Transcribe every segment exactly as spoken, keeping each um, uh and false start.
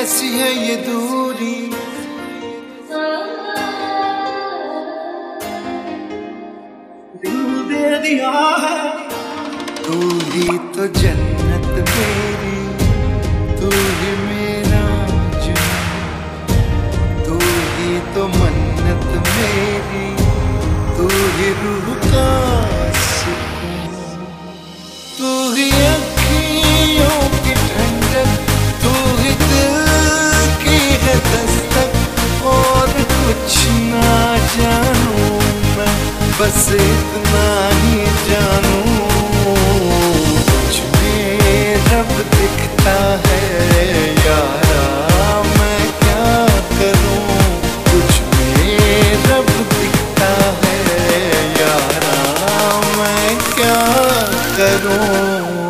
कैसी है ये दूरी, दिल दे दिया है। तू ही तो जन्नत मेरी, तू ही मेरा जुनून, तू ही तो मन्नत मेरी, तू ही रूह का सुकून, तू ही अखियों की ठंडक, तू ही दिल की है दस्तक। और कुछ ना जानूं मैं, बस इतना ही जानूं, कुछ में रब दिखता है यारा, मैं क्या करूं। कुछ में रब दिखता है यारा, मैं क्या करूं।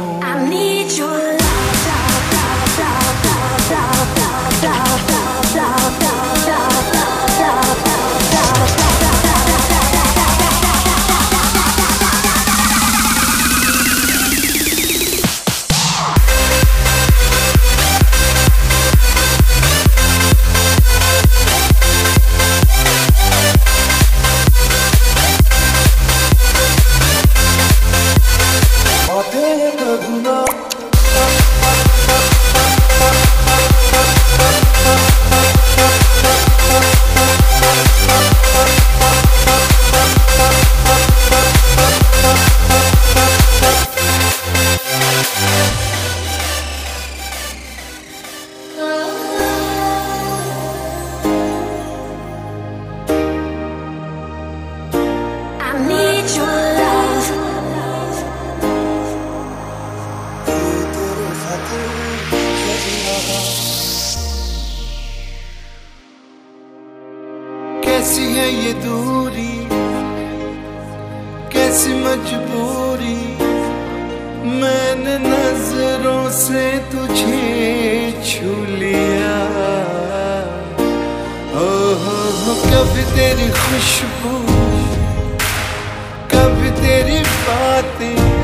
कैसी है ये दूरी, कैसी मजबूरी, मैंने नजरों से तुझे छू लिया। ओह कभी तेरी खुशबू, कभी तेरी बातें,